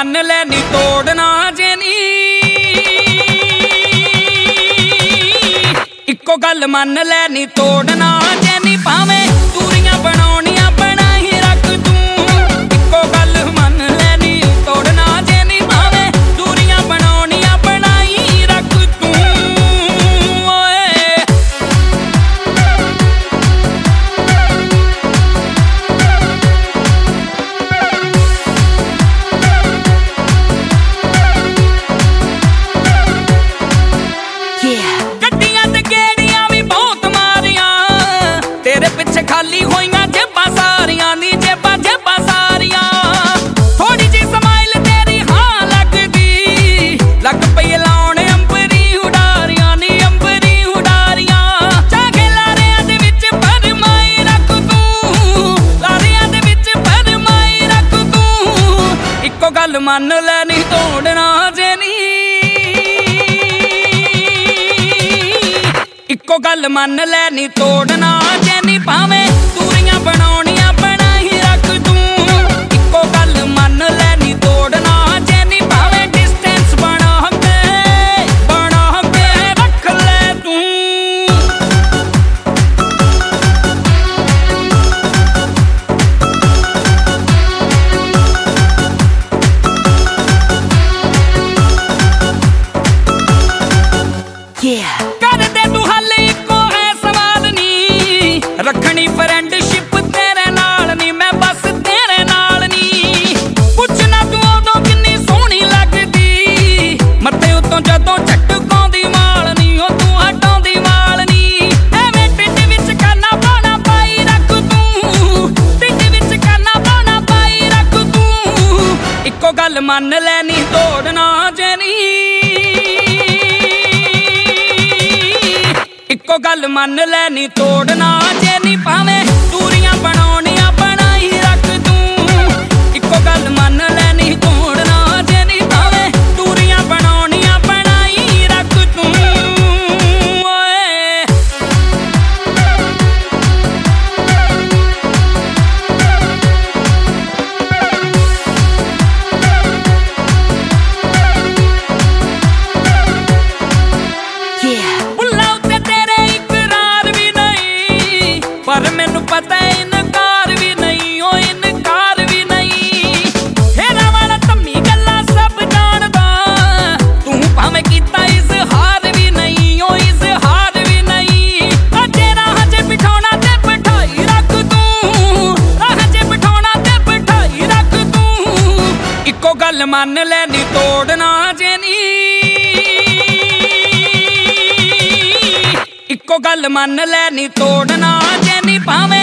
ਮੰਨ ਲੈ ਨੀ ਤੋੜਨਾ ਜੇ ਨੀ। ਇੱਕੋ ਗੱਲ ਮੰਨ ਲੈ ਨੀ ਤੋੜਨਾ ਜੇ ਨੀ। ਭਾਵੇਂ ਦੂਰੀਆਂ ਬਣਾਉਣੀਆਂ ਬਣਾ ਹੀ ਰੱਖ ਤੂੰ। ਇੱਕੋ ਗੱਲ ਮੰਨ ਲੈ ਨੀ ਤੋੜਨਾ ਜੇ ਨੀ। ਭਾਵੇਂ ਦੂਰੀਆਂ ਬਣਾਉਣੀਆਂ ਬਣਾ ਹੀ ਰੱਖ ਤੂੰ। ਓਏ ਗੱਡੀਆਂ ਤੇ ਗੇੜੀਆਂ ਵੀ ਬਹੁਤ ਮਾਰੀਆਂ, ਤੇਰੇ ਪਿੱਛੇ ਖਾਲੀ ਹੋਈਆਂ ਜੇਬਾਂ ਸਾਰੀਆਂ ਨੀ। ਜੇਬਾਂ ਜੇਬਾਂ ਸਾਰੀਆਂ ਥੋੜੀ ਜੀ ਸਮਾਈਲ ਤੇਰੀ ਹਾਂ ਲੱਗਦੀ। ਲੱਗ ਪਈ ਲਾਉਣ ਅੰਬਰੀ ਉਡਾਰੀਆਂ ਨੀ। ਅੰਬਰੀ ਉਡਾਰੀਆਂ ਚਾਹੇ ਲਾਰਿਆਂ ਦੇ ਵਿੱਚ ਫਰਮਾਈ ਰੱਖ ਤੂੰ। ਲਾਰਿਆਂ ਦੇ ਵਿੱਚ ਫਰਮਾਈ ਰੱਖ ਤੂੰ। ਇੱਕੋ ਗੱਲ ਮੰਨ ਲੈ ਨੀ ਤੋੜਨਾ ਜੇ ਨੀ। ਇੱਕੋ ਗੱਲ ਮੰਨ ਲੈ ਨੀ ਤੋੜਨਾ ਜੇ ਨੀ। ਭਾਵੇਂ ਦੂਰੀਆਂ ਬਣਾਉਣੀਆਂ ਬਣਾ ਹੀ ਰੱਖ ਤੂੰ। ਇੱਕੋ ਗੱਲ ਮੰਨ ਲੈ ਨੀ ਤੋੜਨਾ ਜੇ ਨੀ। ਭਾਵੇਂ ਡਿਸਟੈਂਸ ਬਣਾ ਕੇ ਰੱਖ ਲੈ ਤੂੰ। ਕਰਦੇ ਤੂੰ ਹੱਲ ਇੱਕੋ ਹੈ ਸਵਾਲ ਨੀ। ਰੱਖਣੀ ਫਰੈਂਡਸ਼ਿਪ ਤੇਰੇ ਨਾਲ ਨੀ। ਮੈਂ ਬਸ ਤੇਰੇ ਨਾਲ ਨੀ। ਪੁੱਛਣਾ ਤੂੰ ਉਦੋਂ ਕਿੰਨੀ ਸੋਹਣੀ ਲੱਗਦੀ। ਮੱਥੇ ਉੱਤੋਂ ਜਦੋਂ ਝਟਕਾਉਂਦੀ ਮਾਲ ਨੀ। ਉਹ ਤੂੰ ਹਟਾਉਂਦੀ ਮਾਲ ਨੀ। ਐਵੇਂ ਢਿੱਡ ਵਿੱਚ ਕਾਨਾ ਬਾਣਾ ਪਾਈ ਰੱਖ ਤੂੰ। ਢਿੱਡ ਵਿੱਚ ਕਾਨਾ ਬਾਣਾ ਪਾਈ ਰੱਖ ਤੂੰ। ਇੱਕੋ ਗੱਲ ਮੰਨ ਲੈ ਨੀ ਤੋੜਨਾ ਜੇ ਨੀ। ਇੱਕੋ ਗੱਲ ਮੰਨ ਲੈ ਨੀ ਤੋੜਨਾ ਜੇ ਨੀ। ਭਾਵੇਂ ਦੂਰੀਆਂ ਬਣਾਉਣੀਆਂ ਬਣਾ ਹੀ ਰੱਖ ਤੂੰ। ਇੱਕੋ ਗੱਲ ਮੰਨ ਲੈ ਨੀ ਤੋੜਨਾ ਜੇ ਨੀ। ਭਾਵੇਂ ਦੂਰੀਆਂ ਬਣਾਉਣੀਆਂ ਬਣਾ ਹੀ ਰੱਖ ਤੂੰ। ਓਏ ਬੁੱਲਾਂ ਉੱਤੇ ਤੇਰੇ ਇਕਰਾਰ ਵੀ ਨਹੀਂ, ਪਰ ਮੈਨੂੰ ਪਤਾ ਇਨਕਾਰ ਵੀ ਨਹੀਂ। ਉਹ ਇਨਕਾਰ ਵੀ ਨਹੀਂ। ਹੇਰਾਂ ਵਾਲਾ ਧੰਮੀ ਗੱਲਾਂ ਸਭ ਜਾਣਦਾ ਤੂੰ। ਭਾਵੇਂ ਕੀਤਾ ਇਜ਼ਹਾਰ ਵੀ ਨਹੀਂ। ਉਹ ਇਜ਼ਹਾਰ ਵੀ ਨਹੀਂ। ਅਜੇ ਰਾਹ 'ਚ ਬਿਠਾਉਣਾ ਤੇ ਬਿਠਾਈ ਰੱਖ ਤੂੰ। ਰਾਹ 'ਚ ਬਿਠਾਉਣਾ ਤੇ ਬਿਠਾਈ ਰੱਖ ਤੂੰ। ਇੱਕੋ ਗੱਲ ਮੰਨ ਲੈ ਨੀ ਤੋੜਨਾ ਜੇ ਨੀ। ਇੱਕੋ ਗੱਲ ਮੰਨ ਲੈ ਨੀ ਤੋੜਨਾ ਜੇ ਨੀ। ਭਾਵੇਂ